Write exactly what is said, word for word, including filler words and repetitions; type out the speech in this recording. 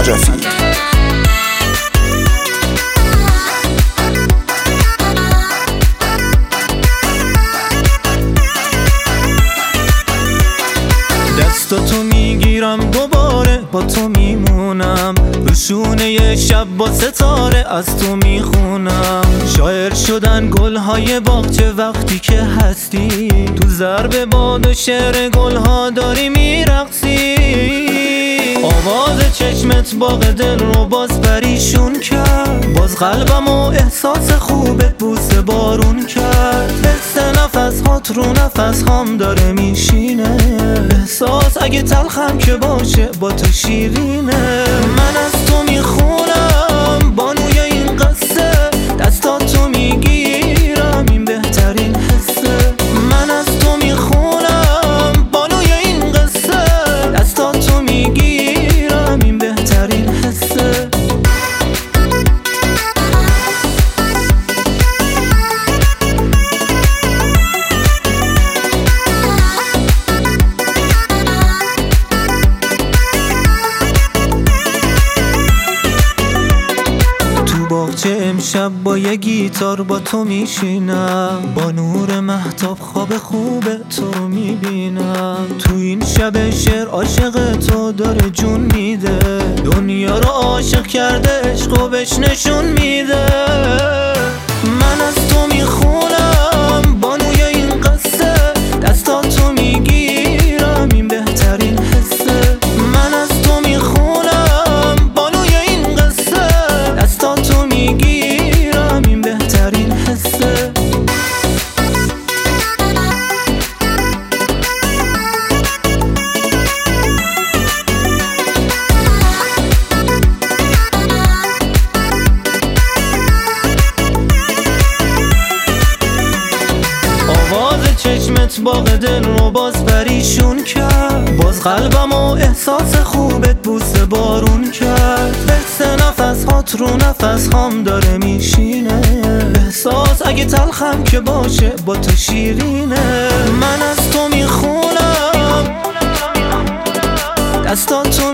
نجفی. دستاتو میگیرم دوباره با تو میمونم، روشونه شب با ستاره از تو میخونم. شاعر شدن گلهای باغچه وقتی که هستی، تو ضرب باد و شعر گلها داری میرقصی. آواز چشمت باغ دل رو باز پریشون کرد، باز قلبم و احساس خوبت بوسه بارون کرد. حس نفس هات رو نفس هام داره میشینه، احساس اگه تلخم که باشه با تو شیرینه. من از تو میخونم بانوی این قصه، دستاتو میگیرم این بهترین حسه. من از تو میخونم بانوی این قصه، دستاتو میگیرم این بهترین حسه. باغچه امشب با یه گیتار با تو میشینم، با نور مهتاب خواب خوب تو رو میبینم. تو این شب شعر عاشق تو داره جون میده، دنیا رو عاشق کرده عشق و بهش نشون میده. من از تو میخونم بانوی این قصه، دستاتو میگیرم این بهترین حسه. من از تو میخونم بانوی این قصه، دستاتو میگیرم این بهترین حسه. آواز چشمت باغ دل رو باز پریشون کرد، باز قلبم و احساس خوبت بوسه بارون کرد. حس نفس هات رو نفس هام داره میشینه، احساس اگه تلخم که باشه با تو شیرینه. من از تو میخونم دستاتو